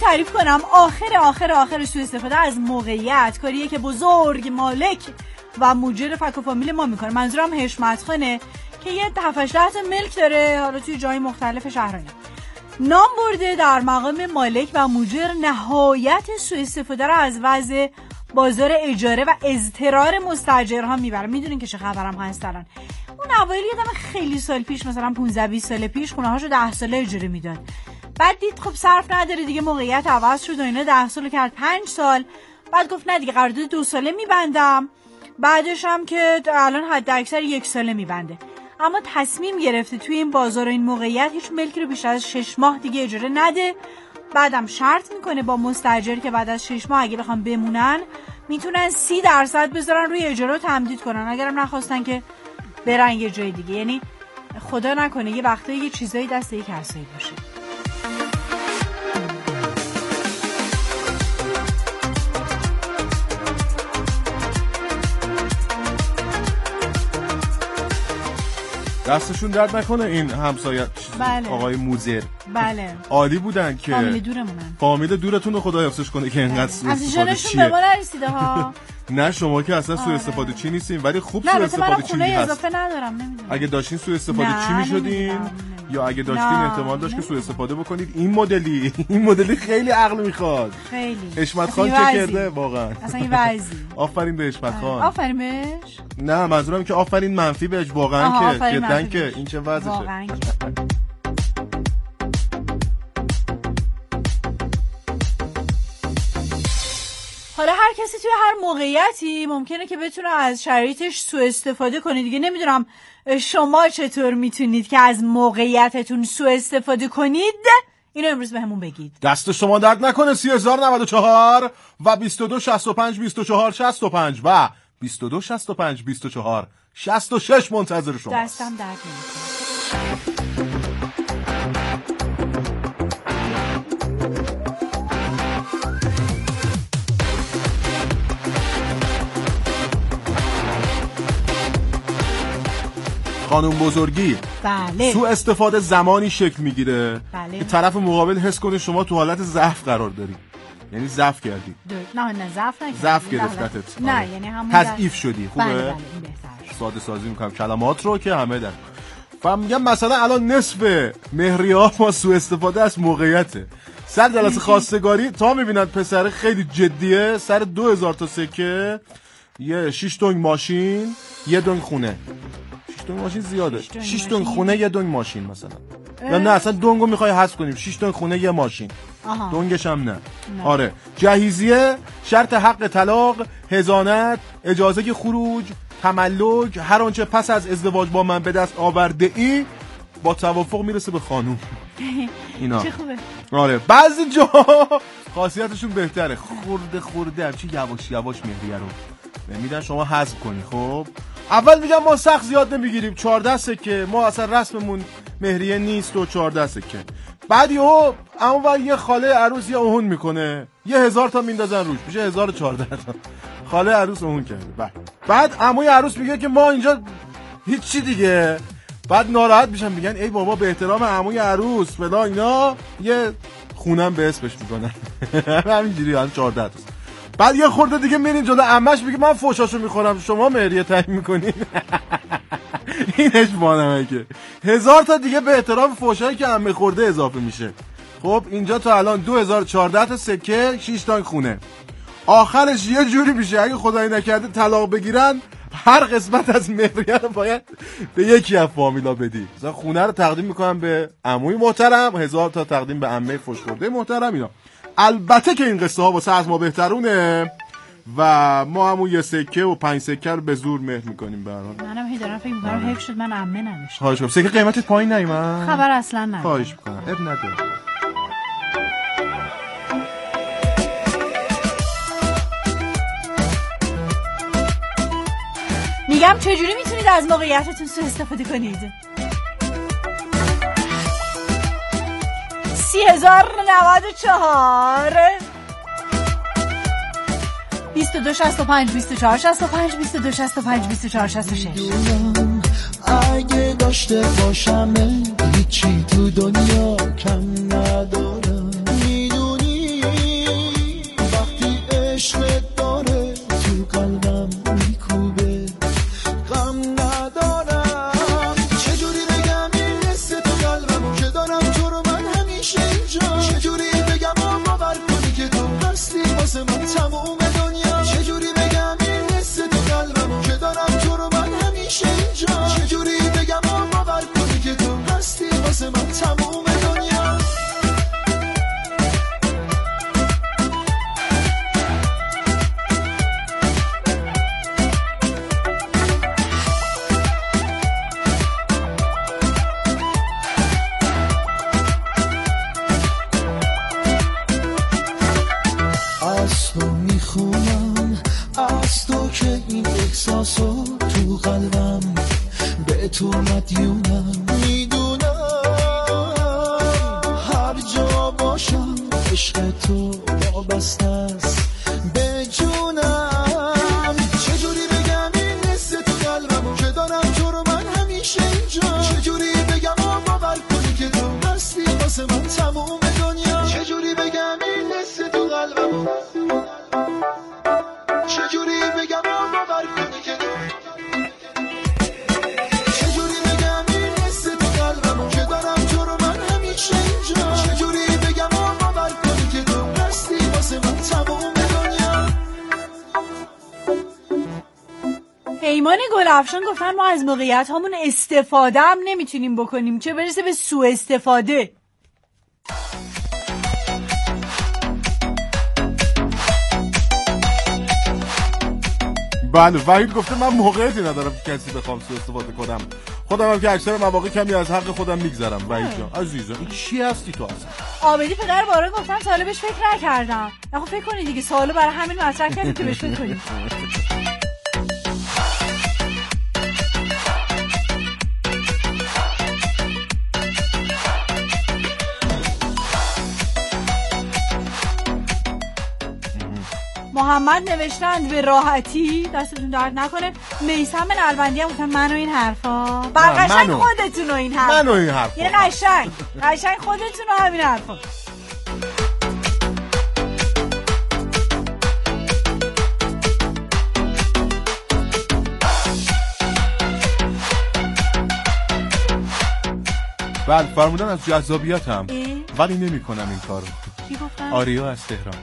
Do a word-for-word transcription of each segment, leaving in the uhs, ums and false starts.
تعریف کنم. آخر آخر آخر سوء استفاده از موقعیت کاریه که بزرگ مالک و مدیر فک و فامیل ما میکنه. منظورم حشمت خانه که یه هفت هشت تا ملک داره، حالا توی جای مختلف شهرانه. نام برده در مقام مالک و مدیر نهایت سوء استفاده رو از وضع بازار اجاره و اضطرار مستاجرها میبره. میدونین که چه خبرم هست الان. اون اوایل یادم خیلی سال پیش، مثلا پانزده بیست سال پیش خونه هاشو ده ساله اجاره میداد. بعد دید خب صرف نداره دیگه، موقعیت عوض شد و اینا، ده سال کرد پنج سال. بعد گفت نه دیگه قرارداد دو ساله میبندم، بعدش هم که الان حد اکثر یک ساله میبنده. اما تصمیم گرفته توی این بازار و این موقعیت هیچ ملکی رو بیشتر از شش ماه دیگه اجاره نده. بعدم شرط میکنه با مستاجر که بعد از شش ماه اگه بخوام بمونن میتونن سی درصد بذارن روی اجاره رو تمدید کنن، اگرم نخواستن که برن یه جای دیگه. یعنی خدا نکنه یه وقتایی یه چیزایی دست یک کسایی باشه. دستشون درد نکنه این همسایه. بله. آقای موزر بله عالی بودن که فامیل دورمونن. فامیل دورتون رو خدا حفظش کنه که اینقدر سوء استفاده چیه. به ما نرسیده ها. نه شما که اصلا سوء استفاده چی نیستین، ولی خوب سوء استفاده چی هست. اضافه ندارم، نمیدونم. اگه داشتین سوء استفاده چی میشدین؟ یا اگه داشتین احتمال داشت که سوء استفاده بکنید. این مدلی این مدلی خیلی عقل میخواد. خیلی. حشمت خان چه کرده واقعا؟ اصلا این وضعی. آفرین به حشمت خان. آفرین بهش. نه منظورم که آفرین منفی بهش واقعا که جدا که این چه وضعشه. واقعا حالا هر کسی توی هر موقعیتی ممکنه که بتونه از شرایطش سوء استفاده کنه دیگه. نمیدونم شما چطور میتونید که از موقعیتتون سوء استفاده کنید؟ اینو امروز به همون بگید. دست شما درد نکنه. سی هزار و نود و چهار و بیست و دو شصت و پنج بیست و چهار شصت و پنج و بیست و دو شصت و پنج بیست و چهار شصت و شش منتظر شما. دستم درد نمیکنه. خانم بزرگی، بله. سوء استفاده زمانی شکل میگیره بله. که طرف مقابل حس کنه شما تو حالت ضعف قرار داری، یعنی ضعف کردی. نه نه ضعف نکردی، ضعف گرفتت. نه آره. یعنی همون تضعیف شدی. خوبه. بله بله این بهتره. ساده سازی میکنم کلمات رو که همه در فهم. میگم مثلا الان نصف مهریه ما سوء استفاده از موقعیته. سر جلسه خواستگاری تا میبینن پسر خیلی جدیه، سر دو هزار تا سکه، یه شیش دنگ ماشین، یه دنگ خونه. شش دنگ ماشین زیاده. شش دنگ خونه یه دنگ ماشین مثلا. یا نه اصلا دنگو میخوای حذف کنیم. شش دنگ خونه یه ماشین. آها. دنگش هم نه. نه. آره. جهیزیه، شرط حق طلاق، حضانت، اجازه خروج، تملک، هر آنچه پس از ازدواج با من به دست آورده ای با توافق میرسه به خانوم. اینا. چه خوبه. آره. بعضی جا خاصیتشون بهتره. خورده خورده همچی یواش یواش مهریه رو میدن شما حذف کنی. خب اول میگم ما سخت زیاد نمیگیریم، چهارده سکه، ما اصلا رسممون مهریه نیست و چهارده سکه. بعد یهو اما یه خاله عروس یه اوهون میکنه، یه هزار تا میندازن روش، میشه هزار و چهارده تا. خاله عروس اوهون کرده. بعد بعد عموی عروس میگه که ما اینجا هیچی دیگه. بعد ناراحت میشن میگن ای بابا به احترام عموی عروس فلان اینا یه خونم به اسمش میکنن. همینجوری الان چهارده تا. بعد یه خورده دیگه میرین جلو عمش میگه من فوشاشو میخورم شما مهریه تعیین میکنین. اینش مانمه که هزار تا دیگه به احترام فوشایی که عمه خورده اضافه میشه. خب اینجا تا الان دو هزار و چهارده تا سکه، شش تا خونه. آخرش یه جوری میشه اگه خدایی نکرده طلاق بگیرن هر قسمت از مهریه رو باید به یکی از فامیلا بدی. مثلا خونه رو تقدیم میکنم به عموی محترم، هزار تا تقدیم به عمه فوش خورده محترم. اینا البته که این قصه ها واسه از ما بهترونه و ما همون یه سکه و پنج سکه رو به زور مهر میکنیم. به هر حال منم هی دارم فکر میکنم حیف شد من عمه نداشتم. خواهش میکنم سکه قیمتش پایین نیومد. خبر اصلا ندارم. خواهش میکنم اب نداره. میگم چجوری میتونید از موقعیتتون سوء استفاده کنید؟ سی هزار نود و چهار بیست و دو شصت و پنج بیست و چهار شصت و پنج بیست و دو شصت و پنج بیست و چهار شصت و شش. اگه داشته باشم هیچی تو دنیا کم ندارم. میدونی خونم از تو که این احساسو تو قلبم به تو مدیونم. میدونم هر جا باشم عشق تو وابسته است به جونم. چجوری بگم این حس تو قلبمو که دارم تو رو من همیشه اینجا. چجوری بگم باور کنی که تو هستی واسه من تموم دنیا. چجوری بگم این حس تو قلبمو، چجوری بگم باور کنی که تو، چجوری بگم این حس تو قلبمو که دارم تو رو من همیشه اینجا. چجوری بگم باور کنی که تو هستی واسه من تموم دنیا. پیمان گلافشان گفتن ما از موقعیت همون استفاده هم نمیتونیم بکنیم، چه برسه به سوء استفاده. بله وحید گفته من موقعیتی ندارم که کسی بخوام سوء استفاده کنم، خودم هم که اکثر مواقع کمی از حق خودم میگذرم. وحید جان عزیزم این چی هستی تو اصلا؟ آبدی پدر باران گفتن ساله بهش فکر نکردم. خب فکر کنید دیگه، سوالو برای همین مطرح کردید که بهش فکر کنید. محمد نوشتند به راحتی دستتون درد نکنه. میثم نلبندی هم گفتن منو این حرفا. قشنگ خودتون و این حرفا. منو این حرفا. یعنی قشنگ قشنگ خودتون و همین حرفا. بله فرمودن از جذابیتم ولی نمی کنم این کارو. کی گفتن؟ آریا از تهران.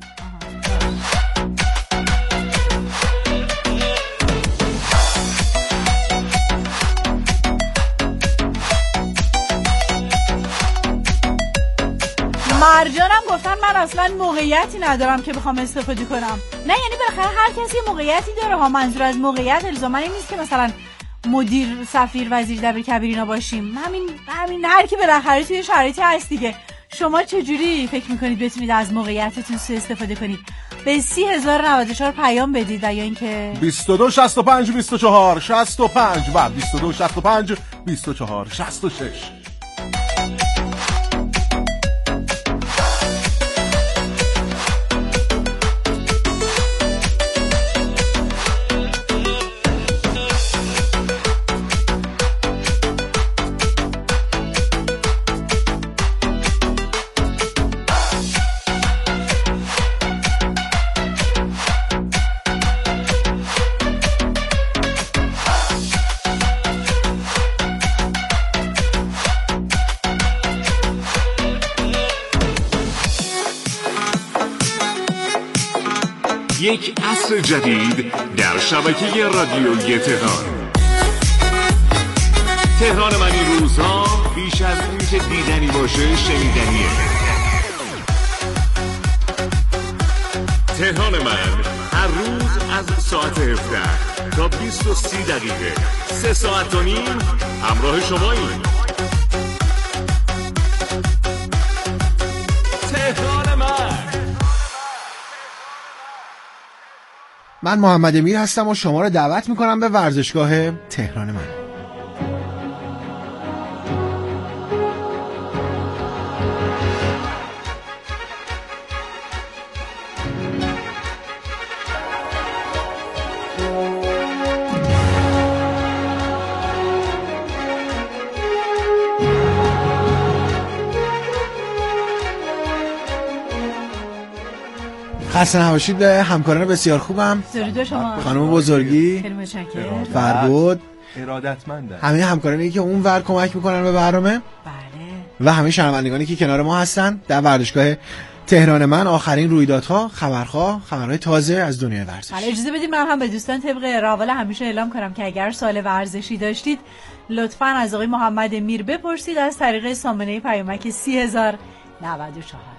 مرجانم گفتن من اصلا موقعیتی ندارم که بخوام استفاده کنم. نه یعنی بالاخره هر کسی موقعیتی داره ها. منظور از موقعیت الزاما این نیست که مثلا مدیر، سفیر، وزیر، دبیر کبیر اینا باشیم. همین همین هر کی بالاخره توی شرایطی هست دیگه. شما چجوری فکر میکنید بتونید از موقعیتتون سوء استفاده کنید؟ به سی هزار و نود و چهار پیام بدید یا اینکه بیست و دو شصت و پنج بیست و چهار شصت و پنج و بیست و دو شصت و پنج بیست و چهار شصت و شش. یک عصر جدید در شبکه رادیویی تهران. تهران من این روزها بیش از این که دیدنی باشه شنیدنیه. تهران من هر روز از ساعت هفده تا بیست و سی دقیقه سه ساعت و نیم همراه شماییم. تهران من. من محمد امیر هستم و شما رو دعوت میکنم به ورزشگاه تهران من. خسته نباشید به همکاران بسیار خوبم. درود شما خانم بزرگی، خیلی متشکرم. فربود، ارادتمندم. همه همکارانی که اون ور کمک میکنن به برنامه. بله. و همه شنوندگانی که کنار ما هستن در ورزشگاه تهران من. آخرین رویدادها، خبرها، خبرهای تازه از دنیای ورزش. بله اجازه بدید من هم به دوستان طبق روال همیشه اعلام کنم که اگر سوال ورزشی داشتید لطفاً از آقای محمد امیر بپرسید از طریق سامانه پیامک سی هزار و نود و چهار.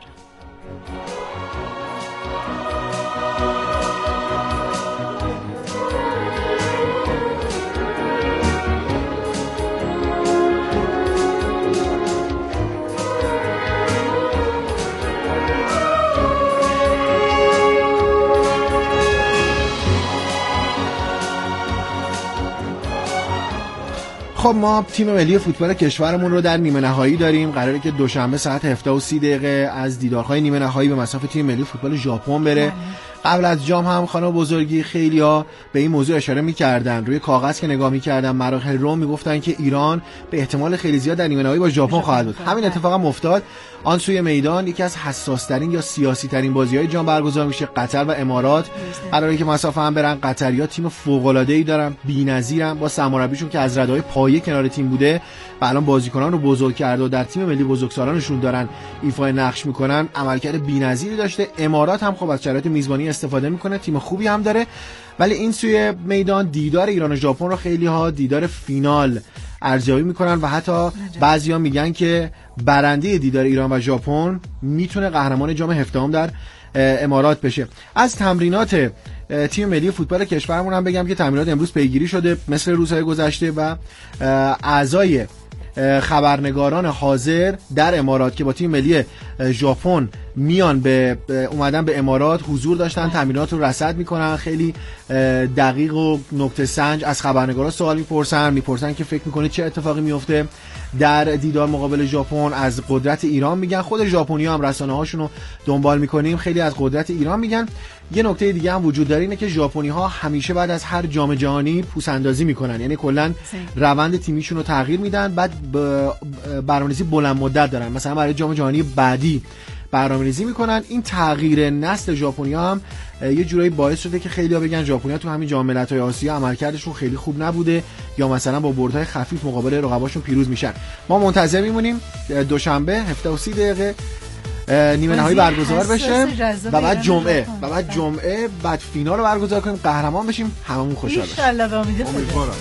خب ما تیم ملی فوتبال کشورمون رو در نیمه نهایی داریم. قراره که دوشنبه ساعت هفده و سی دقیقه از دیدارهای نیمه نهایی به مصاف تیم ملی فوتبال ژاپن بره. قبل از جام هم خانم بزرگی خیلیا به این موضوع اشاره می‌کردن، روی کاغذ که نگاه می‌کردن مراحل رو میگفتن که ایران به احتمال خیلی زیاد در نیمه نهایی با ژاپن خواهد بود. همین اتفاق هم افتاد. آن سوی میدان یکی از حساس‌ترین یا سیاسی‌ترین بازی‌های جام برگزار میشه. قطر و امارات قراره که مسافه هم برن. قطری‌ها تیم فوق‌العاده‌ای دارن، بی‌نظیرن، با سرمربیشون که از رده‌های پایه کنار تیم بوده و الان بازیکنان رو بزرگ کرده و در تیم ملی بزرگسالانشون دارن ایفای نقش میکنن. عملکرد بی‌نظیری داشته. امارات هم خب از شرایط میزبانی استفاده میکنه، تیم خوبی هم داره. ولی این سوی میدان دیدار ایران و ژاپن رو خیلی ها دیدار فینال ارزیابی میکنن و حتی بعضیا میگن که برنده دیدار ایران و ژاپن میتونه قهرمان جام هفدهم در امارات بشه. از تمرینات تیم ملی فوتبال کشورمون هم بگم که تمرینات امروز پیگیری شده مثل روزهای گذشته و اعضای خبرنگاران حاضر در امارات که با تیم ملی ژاپن میان به اومدن به امارات حضور داشتن، تمرینات رو رصد میکنن، خیلی دقیق و نکته سنج از خبرنگارا سوال میپرسن میپرسن که فکر میکنید چه اتفاقی میفته در دیدار مقابل ژاپن. از قدرت ایران میگن، خود ژاپنی‌ها هم رسانه‌هاشون رو دنبال میکنیم خیلی از قدرت ایران میگن. یه نکته دیگه هم وجود داره اینه که ژاپنی‌ها همیشه بعد از هر جام جهانی پوس‌اندازی میکنن، یعنی کلا روند تیمیشون رو تغییر میدن، بعد برنامه‌ریزی بلند مدت دارن، مثلا برای جام جهانی بعدی برنامه‌ریزی میکنن. این تغییر نسل ژاپنی‌ها هم یه جورایی باعث شده که خیلی‌ها بگن ژاپنی‌ها تو همین جام ملت‌های آسیا عملکردشون خیلی خوب نبوده یا مثلا با بردهای خفیف مقابل رقباشون پیروز میشن. ما منتظر میمونیم دوشنبه هفده و سی دقیقه نیمه نهایی برگزار بشه و بعد جمعه و بعد جمعه بعد فینال رو برگزار کنیم، قهرمان بشیم، هممون خوشحال بشیم ان شاء الله. به امید خدا.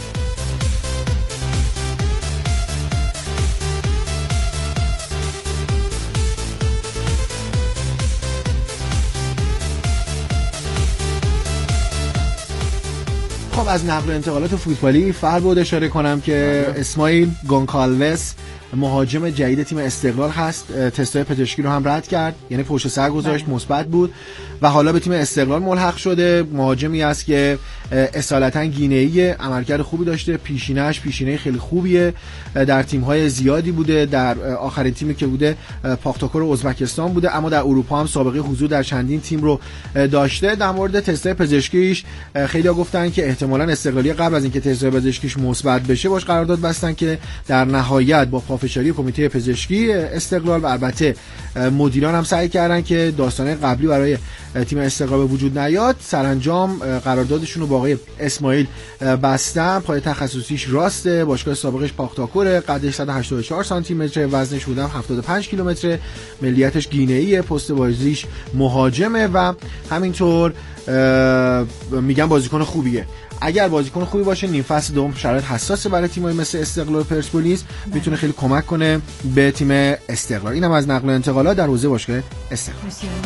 خب از نقل و انتقالات فوتبالی فعال بود اشاره کنم که اسماعیل گونکالوس مهاجم جدید تیم استقلال هست. تستای پزشکی رو هم رد کرد، یعنی پشت سر گذاشت، مثبت بود و حالا به تیم استقلال ملحق شده. مهاجمی است که اصالتا گینه‌ای، عملکرد خوبی داشته، پیشینه‌اش پیشینه خیلی خوبیه، در تیم‌های زیادی بوده، در آخرین تیمی که بوده پاختاکور ازبکستان بوده، اما در اروپا هم سابقه حضور در چندین تیم رو داشته. در مورد تستای پزشکیش خیلی‌ها گفتن که احتمالاً استقلالی قبل از اینکه تستای پزشکیش مثبت بشه باش قرارداد بستن که در نهایت با پافشاری کمیته پزشکی استقلال و البته مدیران هم سعی کردن که داستانه قبلی برای تیم استقلال به وجود نیاد. سرانجام قراردادشون رو با آقای اسماعیل بستن. پای تخصصیش راسته، باشگاه سابقش پاختاکوره، قدش صد و هشتاد و چهار سانتی متر، وزنش بودم هفتاد و پنج کیلومتر، ملیتش گینه‌ایه، پست بازیش مهاجمه و همینطور میگن بازیکن خوبیه. اگر بازیکن خوبی باشه نیم فصل دوم شرایط حساسه برای تیم‌های مثل استقلال و پرسپولیس، میتونه خیلی کمک کنه به تیم استقلال. اینم از نقل و انتقالات در حوزه باشگاه استقلال.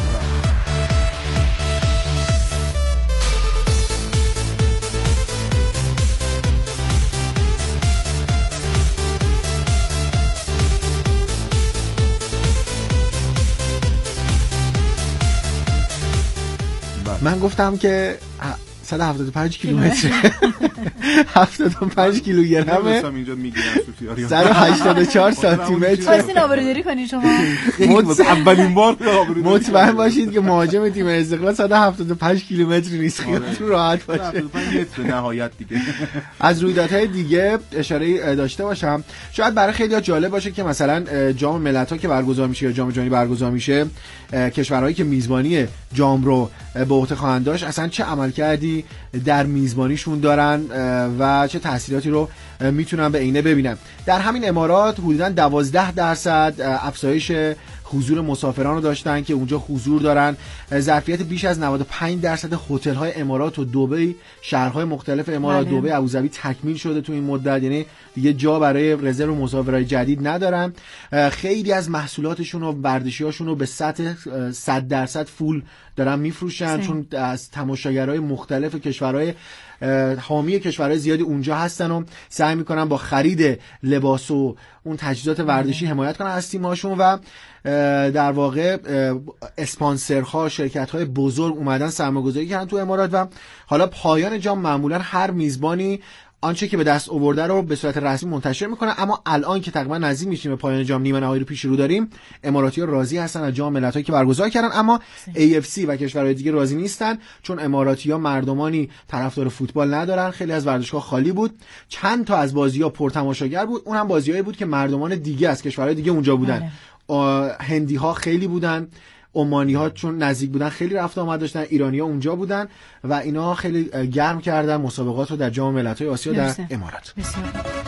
من گفتم که صد و هفتاد و پنج کیلومتر هفتاد و پنج کیلوگرمه، اینجا میگیرن سوفیاری صد و هشتاد و چهار سانتی متر. خواستین آبروداری کنین شما؟ اولین بار مطمئن باشید که مهاجم تیم استقلال صد و هفتاد و پنج کیلومتر نیست، خیالتون راحت باشه. هفتاد و پنج متر نهایت دیگه. از رویدادهای دیگه اشاره داشته باشم، شاید برای خیلی‌ها جالب باشه که مثلا جام ملت‌ها که برگزار میشه یا جام جهانی برگزار میشه، کشورهایی که میزبانی جام رو به عهده خواهند داشت اصلا چه عملکردی در میزبانیشون دارن و چه تاثیراتی رو میتونن به عینه ببینن. در همین امارات حدوداً دوازده درصد افزایش حضور مسافران رو داشتن که اونجا حضور دارن. ظرفیت بیش از نود و پنج درصد هتل‌های امارات و دبی، شهرهای مختلف امارات، دبی، ابوظبی تکمیل شده تو این مدت، یعنی دیگه جا برای رزرو مسافرای جدید ندارن. خیلی از محصولاتشون و ورزشیاشون رو به سطح صد درصد فول دارن میفروشن، چون از تماشاگرای مختلف کشورهای حامی کشورهای زیادی اونجا هستن و سعی میکنن با خرید لباس و اون تجهیزات ورزشی حمایت کنن از تیم‌هاشون و در واقع اسپانسرها، شرکت‌های بزرگ اومدن سرمایه‌گذاری کردن تو امارات و حالا پایان جام معمولا هر میزبانی آنچه که به دست آورده رو به صورت رسمی منتشر میکنه. اما الان که تقریبا نزدیک میشیم به پایان جام، نیمه نهایی رو پیش رو داریم، اماراتی‌ها راضی هستن از جام ملت‌هایی که برگزار کردن، اما ای اف سی و کشورهای دیگه راضی نیستن، چون اماراتی‌ها مردمانی طرفدار فوتبال ندارن. خیلی از ورزشگاه خالی بود، چند تا از بازی‌ها پرتماشاگر بود، اون هم بازی‌هایی بود که مردمان دیگه از کشورهای دیگه اونجا بودن. هندی‌ها خیلی بودن، عمانی ها چون نزدیک بودن خیلی رفت آمد داشتن، ایرانی ها اونجا بودن و اینا خیلی گرم کردن مسابقات رو در جام ملت‌های آسیا در امارات. بسیار.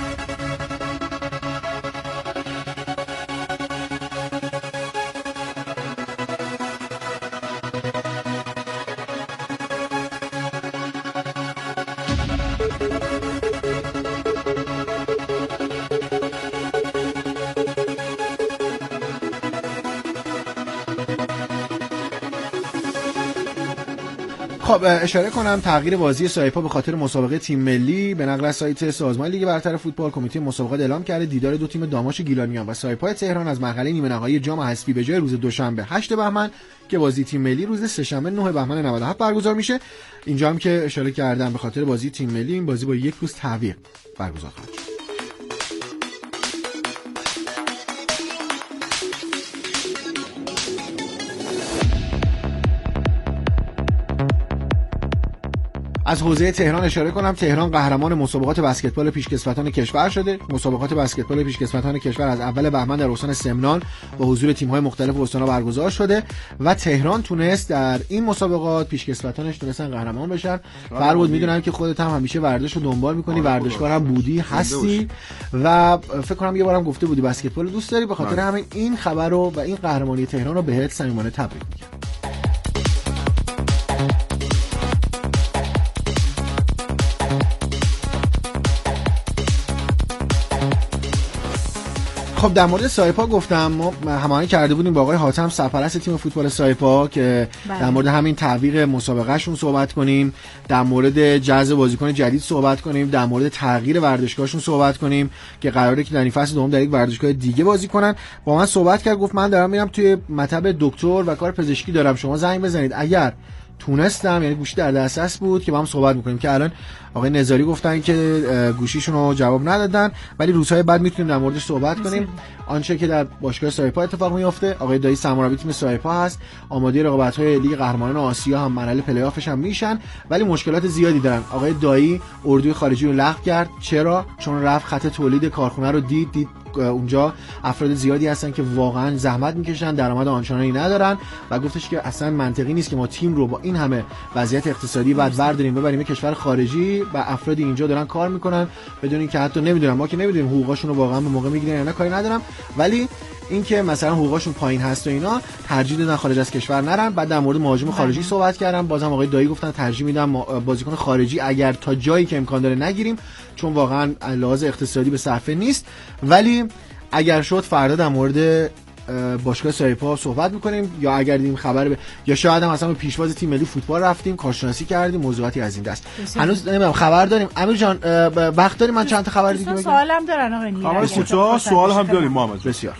خب اشاره کنم تغییر بازی سایپا به خاطر مسابقه تیم ملی. به نقل از سایت سازمان لیگ برتر فوتبال، کمیته مسابقات اعلام کرده دیدار دو تیم داماش گیلانیان و سایپا تهران از مرحله نیمه نهایی جام حذفی به جای روز دوشنبه هشت بهمن که بازی تیم ملی روز سه‌شنبه نه بهمن نود و هفت برگزار میشه. اینجا هم که اشاره کردم به خاطر بازی تیم ملی، این بازی با یک روز تعویق برگزار خواهد شد. از حوزه تهران اشاره کنم، تهران قهرمان مسابقات بسکتبال پیشکسوتان کشور شده. مسابقات بسکتبال پیشکسوتان کشور از اول بهمن در استان سمنان با حضور تیم‌های مختلف استان‌ها برگزار شده و تهران تونست در این مسابقات پیشکسوتانش تونستن قهرمان بشن. فرود میدونم که خودت هم همیشه ورزش رو دنبال می‌کنی، ورزشکار هم بودی، هستی و فکر کنم یه بارم گفته بودی بسکتبال دوست داری، به خاطر همین این خبر رو و این قهرمانی تهران رو بهت صمیمانه تبریک میگم. خب در مورد سایپا گفتم، ما هماهنگ کرده بودیم با آقای حاتم سرپرست تیم فوتبال سایپا که بله. در مورد همین تعویق مسابقهشون صحبت کنیم، در مورد جذب بازیکن جدید صحبت کنیم، در مورد تغییر ورزشگاهشون صحبت کنیم که قراره که در این فصل دوم در یک ورزشگاه دیگه بازی کنن. با من صحبت کرد، گفت من دارم میرم توی مطب دکتر و کار پزشکی دارم، شما زنگ بزنید اگر تونستم، یعنی گوشی در دسترس بود که با هم صحبت میکنیم. که الان آقای نظاری گفتن که گوشیشون رو جواب ندادن، ولی روزهای بعد میتونیم در موردش صحبت کنیم. آنچه که در باشگاه سایپا اتفاق میفته، آقای دایی سمرابی تیم سایپا هست، آماده رقابت‌های لیگ قهرمانان آسیا هم مرحله پلی‌آفش هم میشن، ولی مشکلات زیادی دارن. آقای دایی اردوی خارجی رو لغو کرد. چرا؟ چون رفت خط تولید کارخونه رو دید دید اونجا افراد زیادی هستن که واقعا زحمت میکشن، درآمد آنچنانی ندارن و گفتش که اصلا منطقی نیست که ما تیم رو با این همه وضعیت اقتصادی بعد برداریم ببریم به کشور خارجی و افرادی اینجا دارن کار میکنن بدون اینکه حتی نمیدونم، ما که نمیدونیم حقوقاشون رو واقعا به موقع میگیرن یا نه، کاری ندارم، ولی اینکه مثلا حقوقاشون پایین هست و اینا ترجیح دادن خارج از کشور نرن. بعد در مورد مهاجم خارجی صحبت کردم، بازم آقای دایی گفتن ترجیح میدم بازیکن خارجی اگر تا جایی که امکان داره نگیریم، چون واقعا لحاظ اقتصادی به صرفه نیست، ولی اگر شد فردا در مورد باشگاه سایپا صحبت میکنیم، یا اگر دیدیم خبر ب... یا شاید هم اصلا به پیشواز تیم ملی فوتبال رفتیم کارشناسی کردیم، موضوعاتی از این دست. هنوز نمیدونم خبر داریم. امیر جان وقت داریم من چند تا خبر دیگه بگم؟ سوالم دارن آقای نیرنگ. خبر سوال هم داریم محمد. بسیار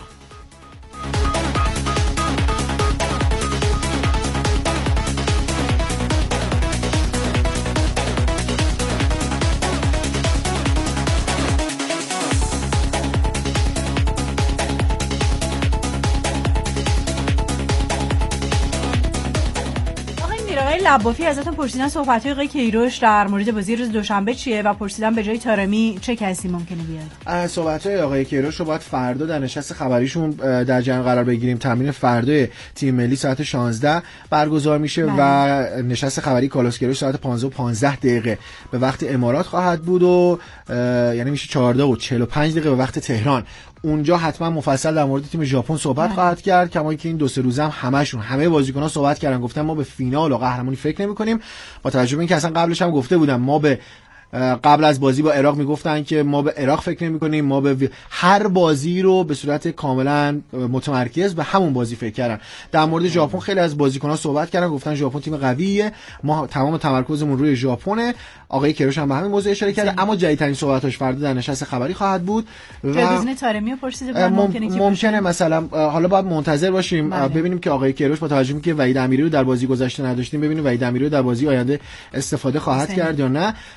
لبافی ازتون پرسیدن صحبت‌های آقای کیروش در مورد بازی روز دوشنبه چیه و پرسیدن به جای طارمی چه کسی ممکنه بیاد. صحبت‌های آقای کیروش رو باید فردا در نشست خبریشون در جریان قرار بگیریم. تمرین فردای تیم ملی ساعت شانزده برگزار میشه بله. و نشست خبری کالوس کیروش ساعت پانزده و پانزده دقیقه به وقت امارات خواهد بود و یعنی میشه چهارده و چهل و پنج دقیقه به وقت تهران. اونجا حتما مفصل در مورد تیم ژاپن صحبت خواهد کرد، کما اینکه این دو سه روزه هم همشون همه بازیکن‌ها صحبت کردن، گفتن ما به فینال و قهرمانی فکر نمی‌کنیم، با توجه به اینکه اصلا قبلش هم گفته بودم ما به قبل از بازی با عراق میگفتن که ما به عراق فکر نمی‌کنیم، ما به هر بازی رو به صورت کاملا متمرکز به همون بازی فکر کردن. در مورد ژاپن خیلی از بازیکن‌ها صحبت کردن، گفتن ژاپن تیم قویه، ما تمام تمرکزمون روی ژاپنه. آقای کیروش هم به همین موضوع اشاره کرده، اما جدیدترین صحبتاش فردا در نشست خبری خواهد بود. جایگزین طارمی پرسیده بود ممکنه که ممکنه مثلا حالا باید منتظر باشیم بله. ببینیم که آقای کیروش با توجه به اینکه وحید امیری رو در بازی گذشته نداشتیم، ببینیم وحید امیری رو در بازی آینده استفاده خواهد کرد یا نه. توی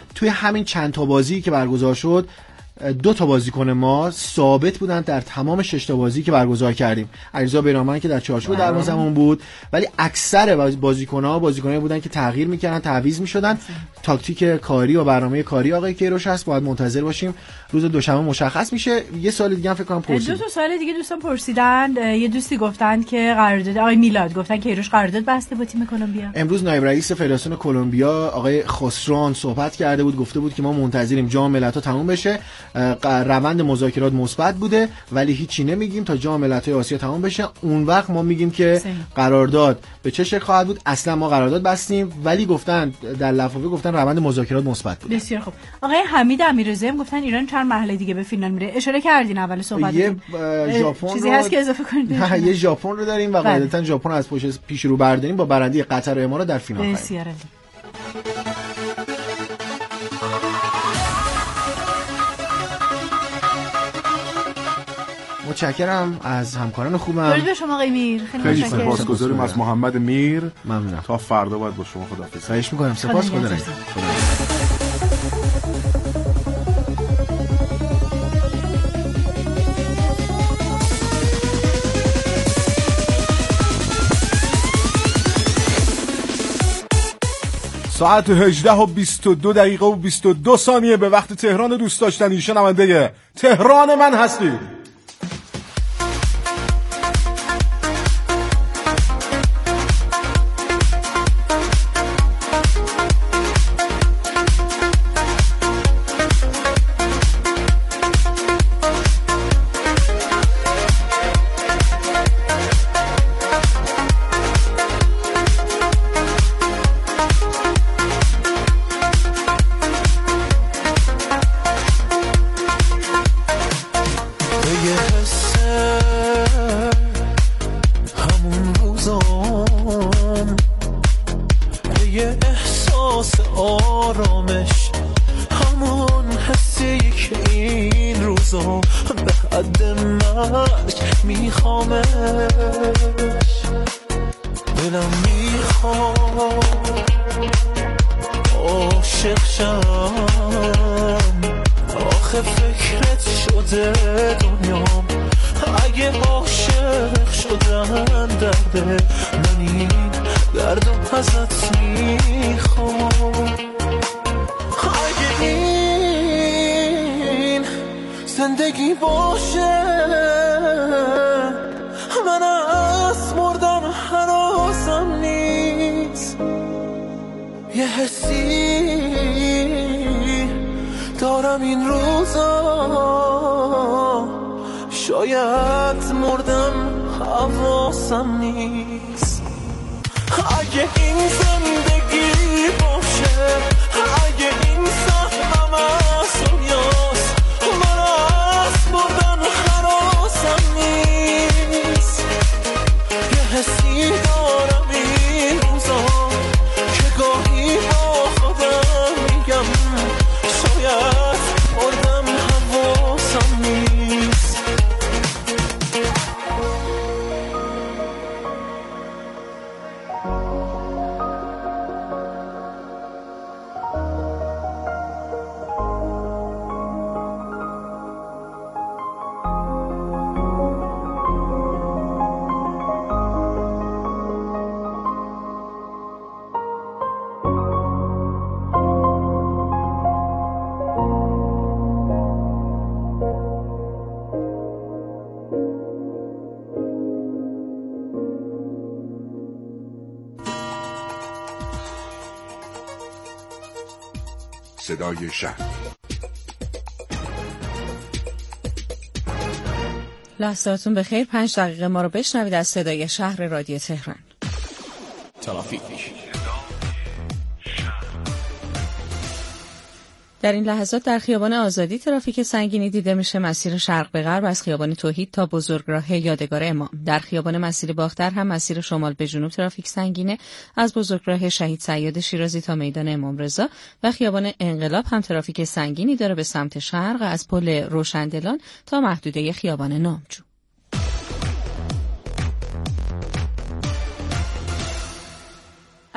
همین چند تا بازی که برگزار شد دو تا بازیکن ما ثابت بودن در تمام شش تا بازی که برگزار کردیم. علیرضا بیرانوند که در چارچوب دروازه‌مون بود، ولی اکثر بازیکن‌ها بازیکنایی بودن که تغییر می‌کردن، تعویض می‌شدن. تاکتیک کاری و برنامه کاری آقای کیروش هست، باید منتظر باشیم روز دوشنبه مشخص میشه. یه سوال دیگه هم فکر کنم پرسید. دو تا سوال دیگه دوستان پرسیدن. یه دوستی گفتن که قرارداد آقای میلاد گفتن کیروش قرارداد بسته با تیم کلمبیا. امروز نایب رئیس فدراسیون کلمبیا آقای خسروان صحبت کرده بود، گفته بود که ما منتظریم جام ملت‌ها تموم بشه. روند مذاکرات مثبت بوده ولی هیچی نمیگیم تا جام ملت‌های آسیا تمام بشه، اون وقت ما میگیم که قرارداد به چه شکل خواهد بود. اصلا ما قرارداد بستیم ولی گفتن در لفافه گفتن روند مذاکرات مثبت بود. بسیار خوب. آقای حمید امیررضایی هم گفتن ایران چند مرحله دیگه به فینال میره. اشاره کردین اول صحبت. یه ژاپن چیزی هست که اضافه کنید؟ نه، یه ژاپن رو داریم و قاعدتا ژاپن از پشت پیش رو برداریم با برنده قطر و امارات در فینال. بسیار عالی. متشکرم از همکاران خوبم. درود به شما آقای میر. خیلی سپاسگزاریم از محمد میر. ممنونم. تا فردا باید با شما خداحافظی. خواهش می‌کنم. سپاس خدا. ساعت هجده و بیست و دو دقیقه و بیست و دو ثانیه به وقت تهران. دوست داشتنی شنونده تهران من هستید. صدای شهر. لحظاتون بخیر. پنج دقیقه ما رو بشنوید از صدای شهر رادیو تهران. ترافیک. در این لحظات در خیابان آزادی ترافیک سنگینی دیده میشه. مسیر شرق به غرب از خیابان توحید تا بزرگراه یادگار امام. در خیابان مسیر باختر هم مسیر شمال به جنوب ترافیک سنگینه، از بزرگراه شهید سیاد شیرازی تا میدان امام رضا. و خیابان انقلاب هم ترافیک سنگینی داره به سمت شرق از پل روشندلان تا محدوده خیابان نامجو.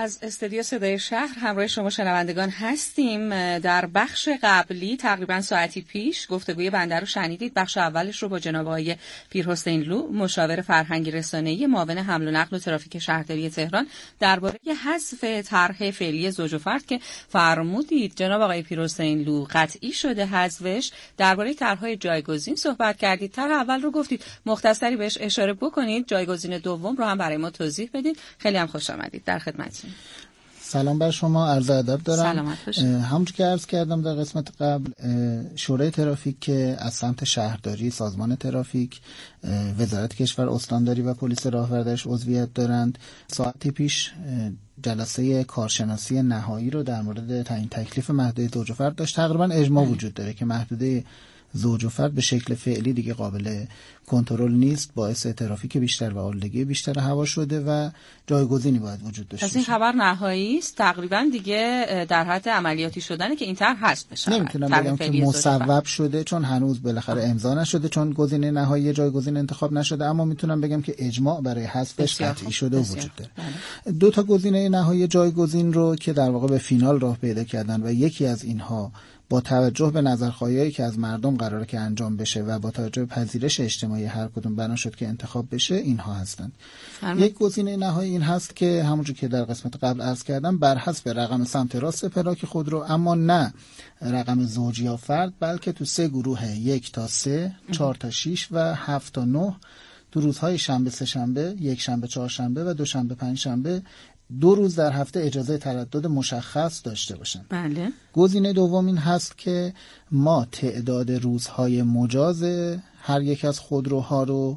از استودیو صدای شهر همراه شما شنوندگان هستیم. در بخش قبلی تقریبا ساعتی پیش گفتگوی بنده رو شنیدید. بخش اولش رو با جناب آقای پیرحسین لو، مشاور فرهنگی رسانه‌ای معاون حمل و نقل و ترافیک شهرداری تهران، درباره حذف طرح فعلی زوج و فرد که فرمودید جناب آقای پیرحسین لو قطعی شده حذفش، درباره طرح‌های جایگزین صحبت کردید. طرح اول رو گفتید، مختصری بهش اشاره بکنید، جایگزین دوم رو هم برای ما توضیح بدید. خیلی هم خوش آمدید، در خدمتتون. سلام بر شما، عرض ادب دارم. سلامت باشید. همونجور که عرض کردم در قسمت قبل، شورای ترافیک که از سمت شهرداری، سازمان ترافیک، وزارت کشور، استانداری و پلیس راهوردش عضویت دارند، ساعتی پیش جلسه کارشناسی نهایی رو در مورد تعیین تکلیف محدوده زوج و فرد داشت. تقریبا اجماع وجود داره که محدوده زوج و فرد به شکل فعلی دیگه قابل کنترل نیست، باعث ترافیک بیشتر و آلودگی بیشتر هوا شده و جایگزینی باید وجود داشته باشه. از این خبر نهایی است، تقریبا دیگه در حد عملیاتی شدنه که این طرح حذف بشه. نمیتونم بگم که مصوب شده چون هنوز بالاخره امضا نشده، چون گزینه نهایی جایگزین انتخاب نشده، اما میتونم بگم که اجماع برای حذفش قطعی شده و وجود داره. بله. دو تا گزینه نهایی جایگزین رو که در واقع به فینال راه پیدا کردن و یکی از اینها با توجه به نظرخواهی‌هایی که از مردم قراره که انجام بشه و با توجه به پذیرش اجتماعی هر کدوم بنا شد که انتخاب بشه، اینها هستند. یک گزینه نهایی این هست که همونجور که در قسمت قبل عرض کردم، بر حسب رقم سمت راست پلاک خودرو، اما نه رقم زوج یا فرد، بلکه تو سه گروه، یک تا سه، چهار تا شش و هفت تا نه، تو روزهای شنبه، سه شنبه، یک شنبه، چهار شنبه و دو شنبه، پنج شنبه، دو روز در هفته اجازه تردد مشخص داشته باشن. بله. گزینه دوم این هست که ما تعداد روزهای مجاز هر یک از خودروها رو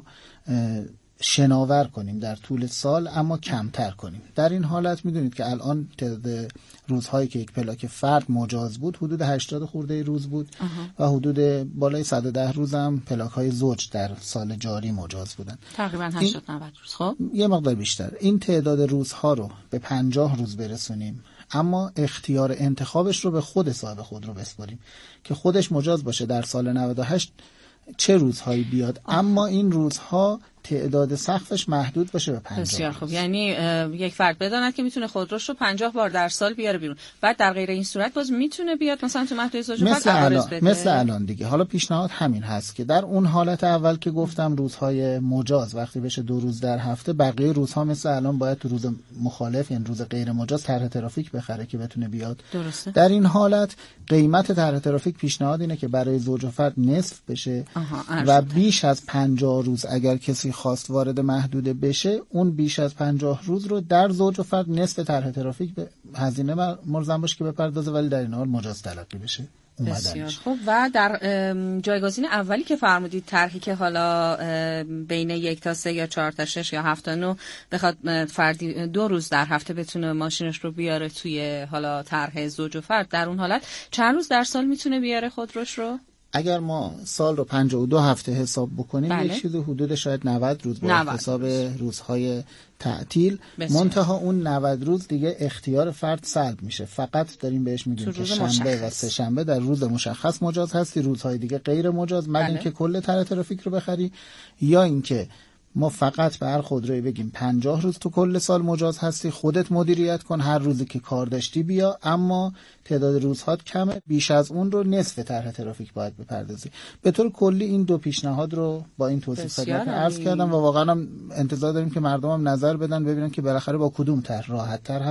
شناور کنیم در طول سال، اما کمتر کنیم. در این حالت میدونید که الان تعداد روزهایی که یک پلاک فرد مجاز بود حدود هشتاد خورده روز بود آها. و حدود بالای صد و ده روز هم پلاک های زوج در سال جاری مجاز بودن، تقریبا هشتاد نود روز. خب یه مقدار بیشتر. این تعداد روزها رو به پنجاه روز برسونیم، اما اختیار انتخابش رو به خود صاحب خودرو بسپاریم که خودش مجاز باشه در سال نود و هشت چه روزهایی بیاد، آه. اما این روزها تعداد سقفش محدود باشه به پنجاه. بسیار خوب. یعنی یک فرد بداند که میتونه خودروش رو پنجاه بار در سال بیاره بیرون، بعد در غیر این صورت باز میتونه بیاد مثلا تو محدوده زوج و فرد عوارض بده. مثل الان دیگه. حالا پیشنهاد همین هست که در اون حالت اول که گفتم روزهای مجاز وقتی بشه دو روز در هفته، بقیه روزها مثل الان باید تو روز مخالف، یعنی روز غیر مجاز، طرح ترافیک بخره که بتونه بیاد. درسته. در این حالت قیمت طرح ترافیک پیشنهاد اینه که برای زوج و فرد نصف بشه و بیش از پنجاه روز اگر کسی خواست وارد محدوده بشه، اون بیش از پنجاه روز رو در زوج و فرد نصف طرح ترافیک به هزینه ملزم باشه که بپردازه، ولی در این حال مجاز تلقی بشه. بسیار خوب. و در جایگزین اولی که فرمودید، طرحی که حالا بین یک تا سه یا چهار تا شش یا هفت تا نه بخواد فردی دو روز در هفته بتونه ماشینش رو بیاره توی حالا طرح زوج و فرد، در اون حالت چند روز در سال میتونه بیاره خودروش رو؟ اگر ما سال رو پنجاه و دو هفته حساب بکنیم، بله. یک چیز حدود شاید نود روز با حساب روز. روزهای تعطیل، منتها اون نود روز دیگه اختیار فرد سلب میشه. فقط داریم بهش میگیم که شنبه و سه شنبه در روز مشخص مجاز هستی، روزهای دیگه غیر مجاز، مگر اینکه کل طرح ترافیک رو بخری، یا اینکه ما فقط به هر خودرویی بگیم پنجاه روز تو کل سال مجاز هستی، خودت مدیریت کن، هر روزی که کار داشتی بیا، اما تعداد روزهات کمه، بیش از اون رو نصف طرح ترافیک باید بپردازی. به طور کلی این دو پیشنهاد رو با این توصیف خدمت عرض کردم و واقعا هم انتظار داریم که مردم هم نظر بدن ببینن که بالاخره با کدوم طرح راحت تر